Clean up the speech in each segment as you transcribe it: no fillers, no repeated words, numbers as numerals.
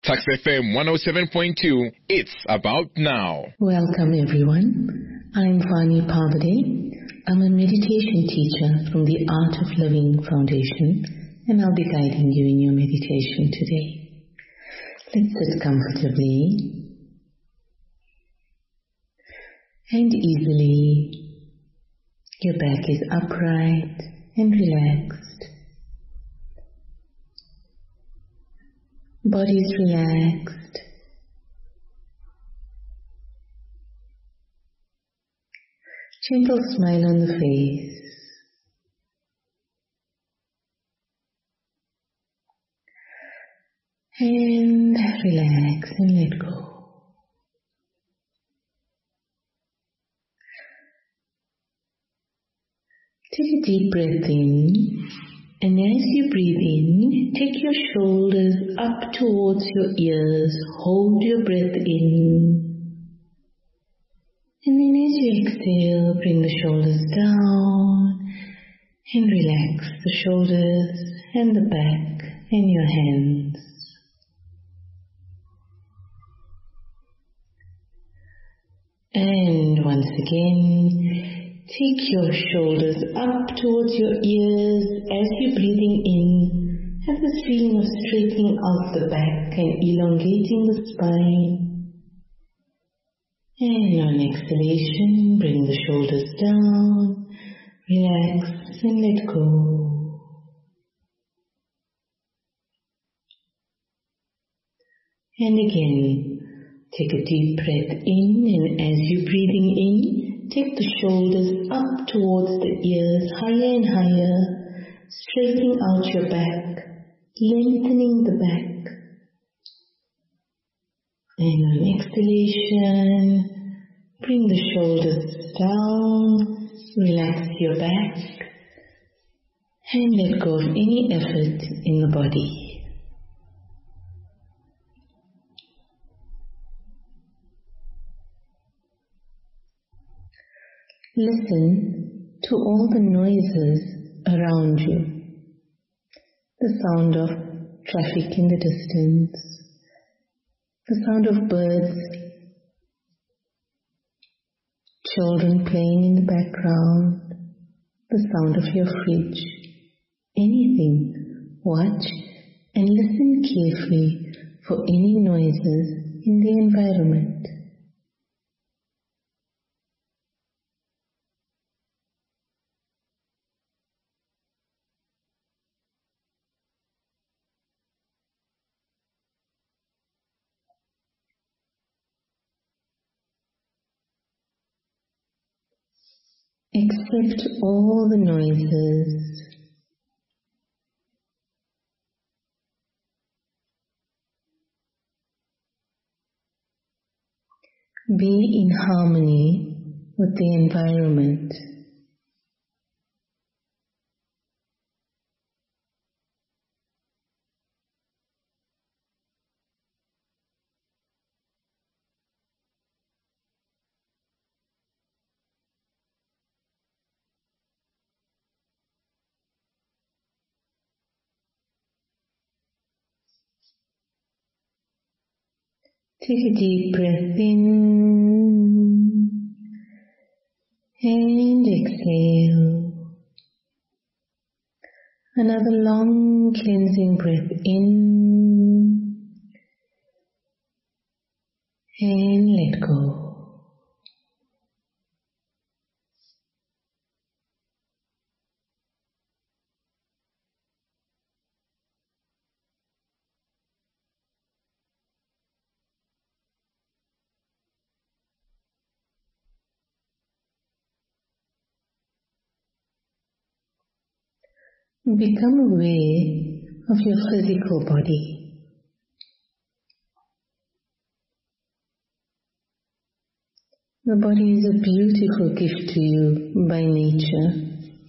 Tax FM 107.2, it's about now. Welcome everyone. I'm Vani Pavade. I'm a meditation teacher from the Art of Living Foundation, and I'll be guiding you in your meditation today. Let's sit comfortably and easily. Your back is upright and relaxed. Body is relaxed. Gentle smile on the face. And relax and let go. Take a deep breath in, and as you breathe in, take your shoulders up towards your ears. Hold your breath in. And then as you exhale, bring the shoulders down and relax the shoulders and the back and your hands. And once again, take your shoulders up towards your ears as you're breathing in. Have this feeling of straightening out the back and elongating the spine. And on exhalation, bring the shoulders down, relax and let go. And again, take a deep breath in, and as you're breathing in, take the shoulders up towards the ears, higher and higher, straightening out your back, lengthening the back. And on exhalation, bring the shoulders down, relax your back, and let go of any effort in the body. Listen to all the noises around you. The sound of traffic in the distance, the sound of birds, children playing in the background, the sound of your fridge, anything. Watch and listen carefully for any noises in the environment. Accept all the noises. Be in harmony with the environment. Take a deep breath in and exhale. Another long cleansing breath in and let go. Become aware of your physical body. The body is a beautiful gift to you by nature.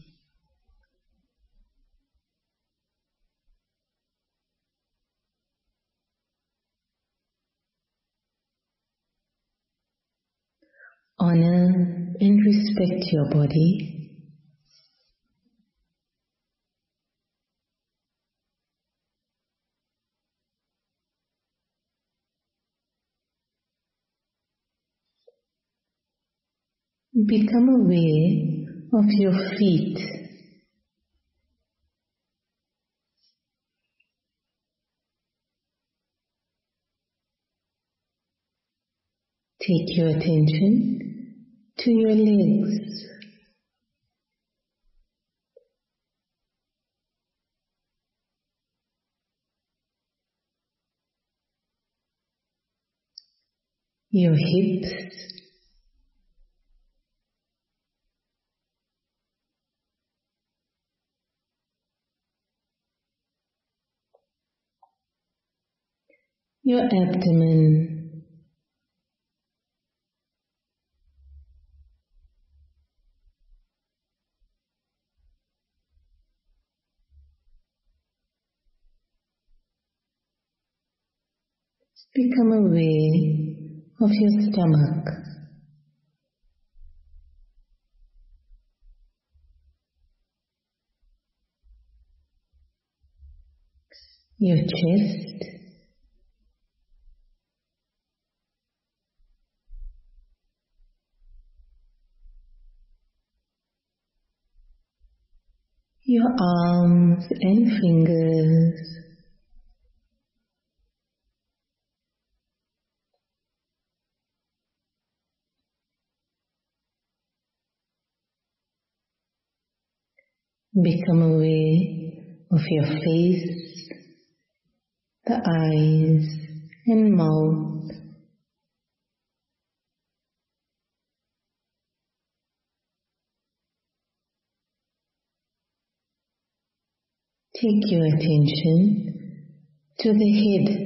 Honor and respect your body. Become aware of your feet. Take your attention to your legs. Your hips. Your abdomen. Become aware of your stomach. Your chest. Your arms and fingers. Become aware of your face, the eyes and mouth. Take your attention to the head.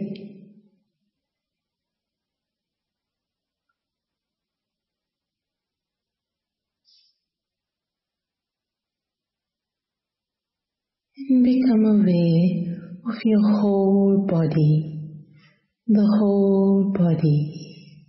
And become aware of your whole body, the whole body.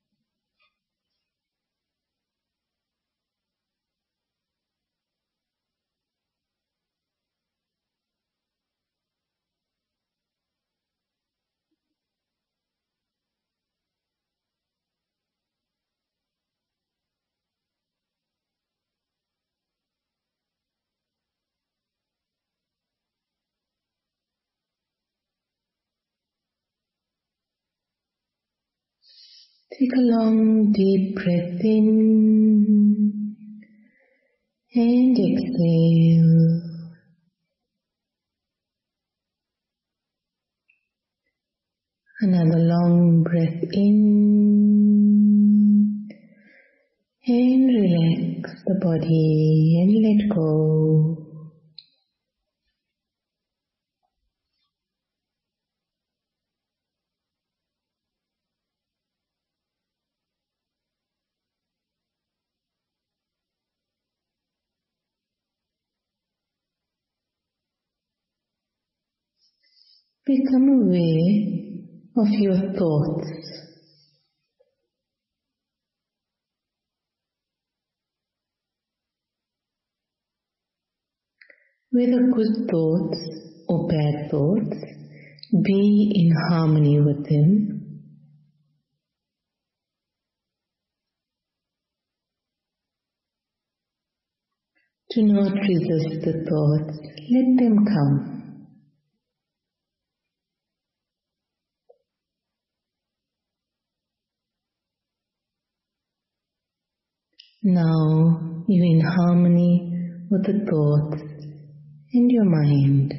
Take a long deep breath in and exhale. Another long breath in and relax the body and let go. Become aware of your thoughts. Whether good thoughts or bad thoughts, be in harmony with them. Do not resist the thoughts, let them come. Now you're in harmony with the thoughts and your mind.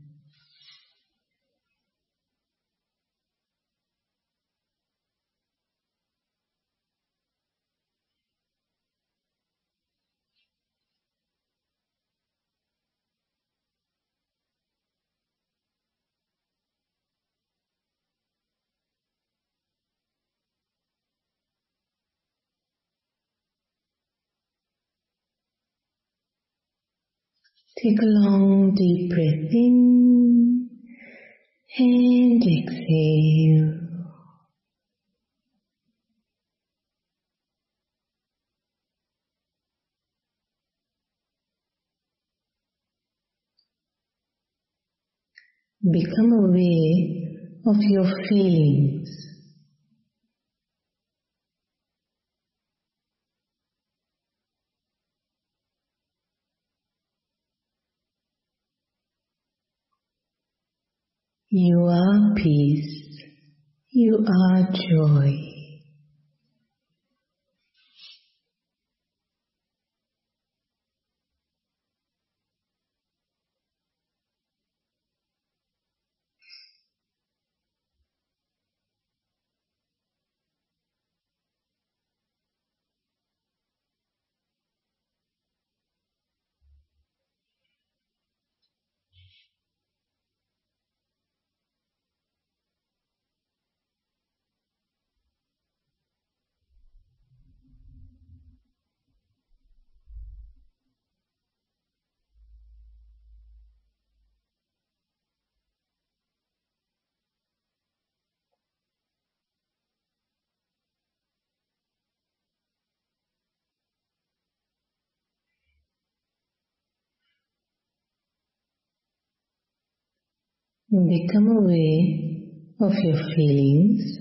Take a long deep breath in and exhale. Become aware of your feelings. You are peace. You are joy. Become aware of your feelings.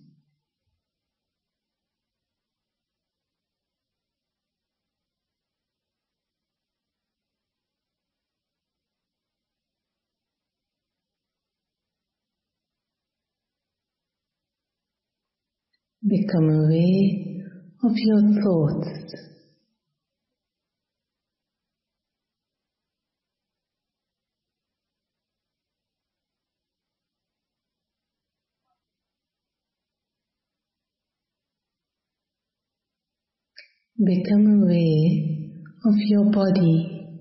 Become aware of your thoughts. Become aware of your body.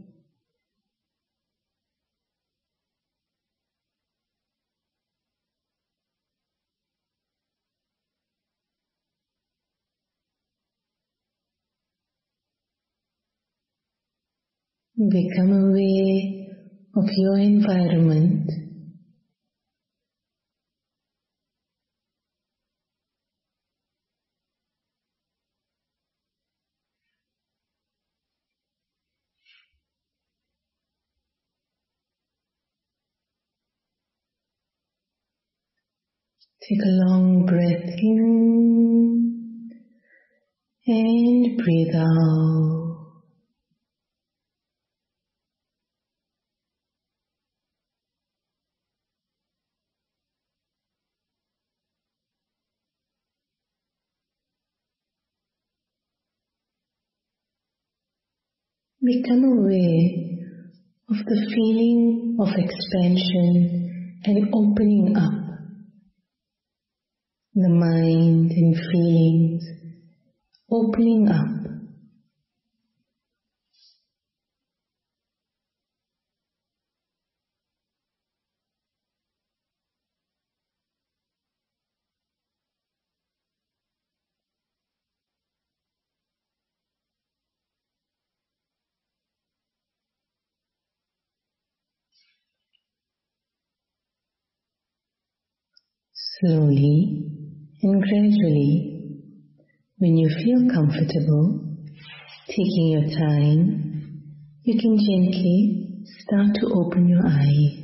Become aware of your environment. Take a long breath in and breathe out. Become aware of the feeling of expansion and opening up. The mind and feelings opening up. Slowly and gradually, when you feel comfortable, taking your time, you can gently start to open your eyes.